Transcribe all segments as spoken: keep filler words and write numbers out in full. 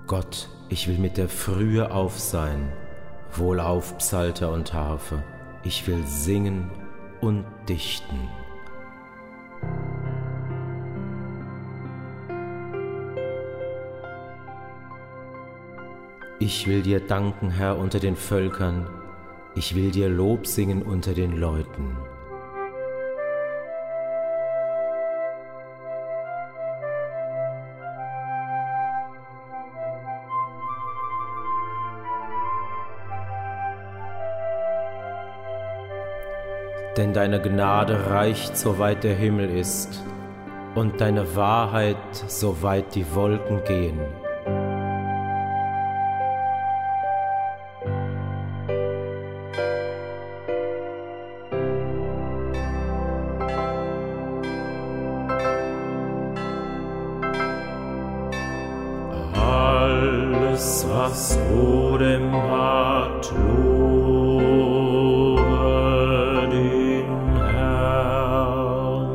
Gott, ich will mit der Frühe auf sein, wohlauf Psalter und Harfe, ich will singen und dichten. Ich will dir danken, Herr, unter den Völkern, ich will dir Lob singen unter den Leuten. Denn deine Gnade reicht, soweit der Himmel ist, und deine Wahrheit, soweit die Wolken gehen. Alles, was Odem hat, lobe den Herrn.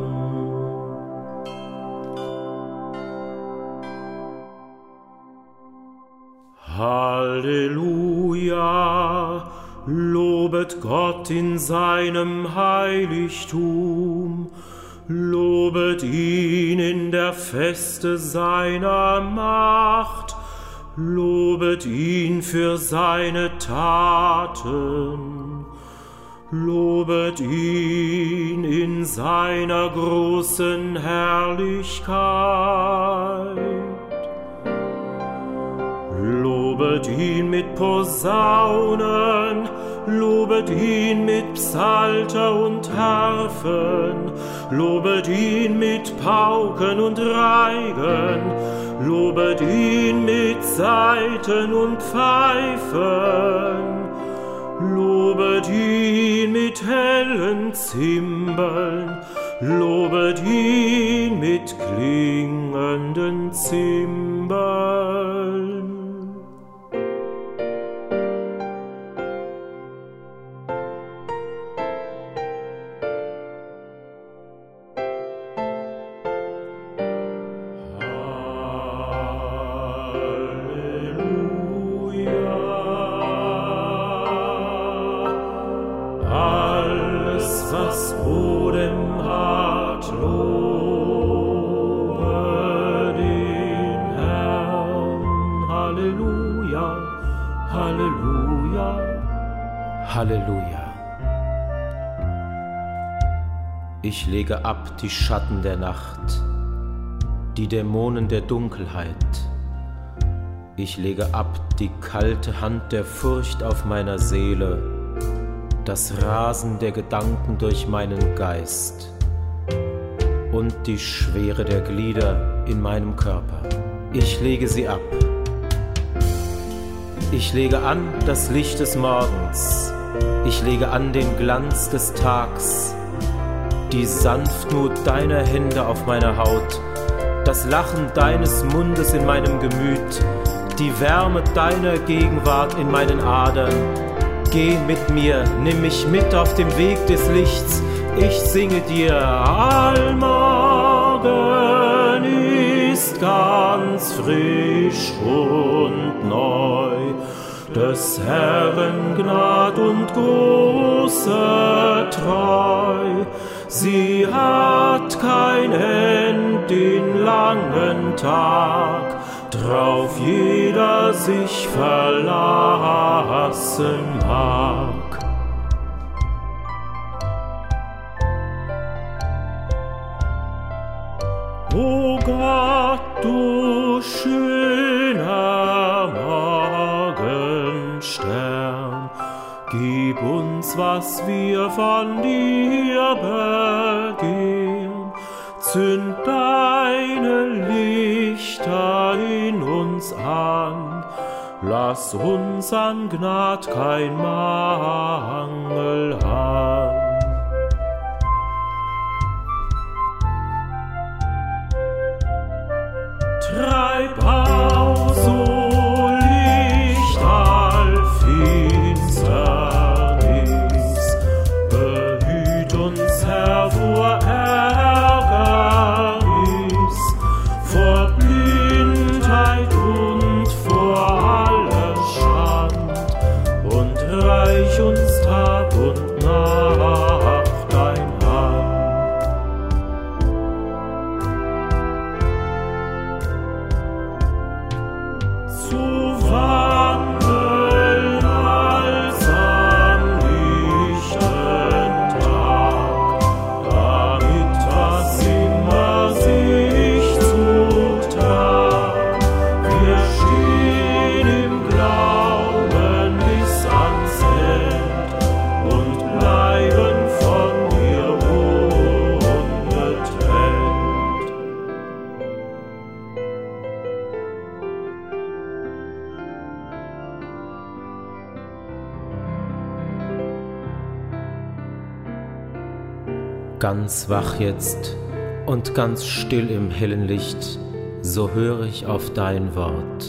Halleluja, lobet Gott in seinem Heiligtum, lobet ihn in der Feste seiner Macht, lobet ihn für seine Taten, lobet ihn in seiner großen Herrlichkeit. Lobet ihn mit Posaunen, lobet ihn mit Psalter und Harfen, lobet ihn mit Pauken und Reigen, lobet ihn mit Saiten und Pfeifen, lobet ihn mit hellen Zimbeln, lobet ihn mit klingenden Zimbeln. Was Odem hat, lobe den Herrn. Halleluja, Halleluja, Halleluja. Ich lege ab die Schatten der Nacht, die Dämonen der Dunkelheit. Ich lege ab die kalte Hand der Furcht auf meiner Seele, das Rasen der Gedanken durch meinen Geist und die Schwere der Glieder in meinem Körper. Ich lege sie ab. Ich lege an das Licht des Morgens. Ich lege an den Glanz des Tags, die Sanftmut deiner Hände auf meiner Haut, das Lachen deines Mundes in meinem Gemüt, die Wärme deiner Gegenwart in meinen Adern. Geh mit mir, nimm mich mit auf dem Weg des Lichts. Ich singe dir, allmorgen ist ganz frisch und neu. Des Herrn Gnad und große Treu. Sie hat kein End den langen Tag, drauf jeder sich verlassen mag. O Gott, du schöner Morgenstern, gib uns, was wir von dir begehren. Zünd deine Lichter in uns an, lass uns an Gnad kein Mangel haben. Treib aus, o Licht all Finsternis, behüt uns, Herr, vor Ärgernis, vor Blindheit und vor Ganz wach jetzt und ganz still im hellen Licht, so höre ich auf dein Wort.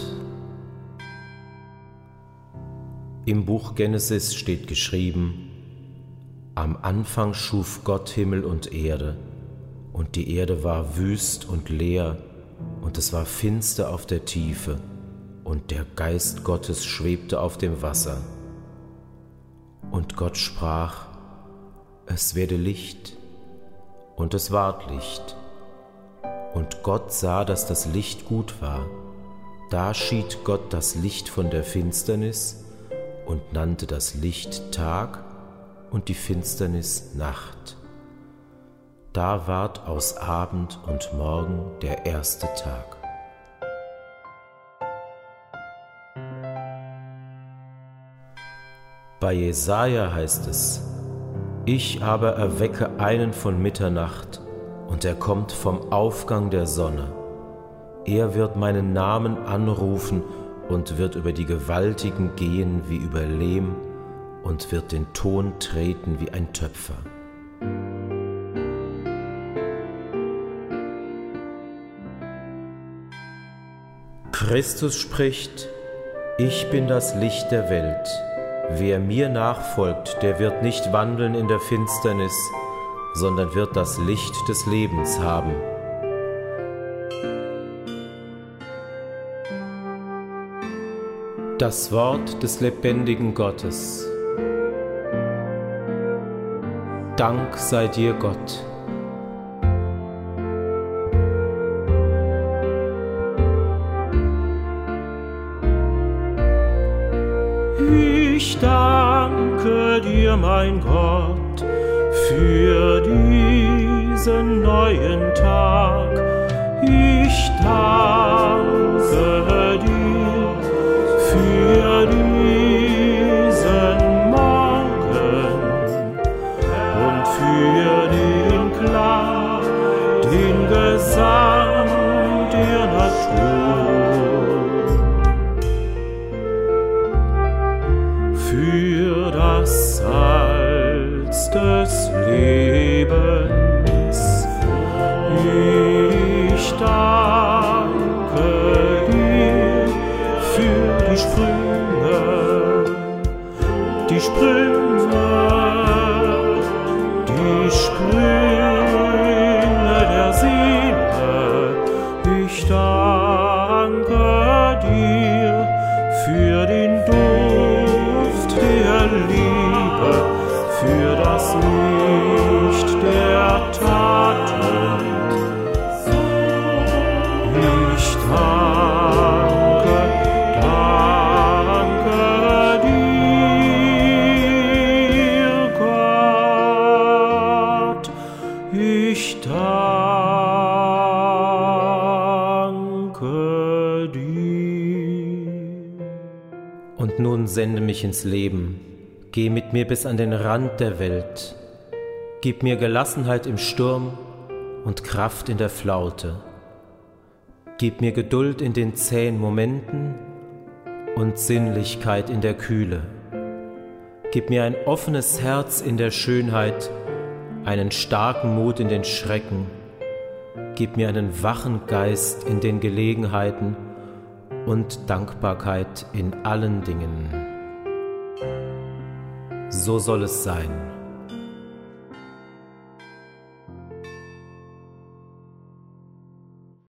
Im Buch Genesis steht geschrieben: Am Anfang schuf Gott Himmel und Erde, und die Erde war wüst und leer, und es war finster auf der Tiefe, und der Geist Gottes schwebte auf dem Wasser. Und Gott sprach: Es werde Licht, und es ward Licht. Und Gott sah, dass das Licht gut war. Da schied Gott das Licht von der Finsternis und nannte das Licht Tag und die Finsternis Nacht. Da ward aus Abend und Morgen der erste Tag. Bei Jesaja heißt es: Ich aber erwecke einen von Mitternacht, und er kommt vom Aufgang der Sonne. Er wird meinen Namen anrufen und wird über die Gewaltigen gehen wie über Lehm und wird den Ton treten wie ein Töpfer. Christus spricht: Ich bin das Licht der Welt. Wer mir nachfolgt, der wird nicht wandeln in der Finsternis, sondern wird das Licht des Lebens haben. Das Wort des lebendigen Gottes. Dank sei dir, Gott. Ich danke dir, mein Gott, für diesen neuen Tag. Ich danke dir für diesen Morgen und für den Klang, den Gesang der Natur. Für das Salz des Lebens, ich danke dir für die Sprünge, die Sprünge, die Sprünge der Seele. Ich danke dir für den Duft der Liebe, für das Licht der Taten. Ich danke, danke dir, Gott. Ich danke dir. Und nun sende mich ins Leben. Geh mit mir bis an den Rand der Welt. Gib mir Gelassenheit im Sturm und Kraft in der Flaute. Gib mir Geduld in den zähen Momenten und Sinnlichkeit in der Kühle. Gib mir ein offenes Herz in der Schönheit, einen starken Mut in den Schrecken. Gib mir einen wachen Geist in den Gelegenheiten und Dankbarkeit in allen Dingen. So soll es sein.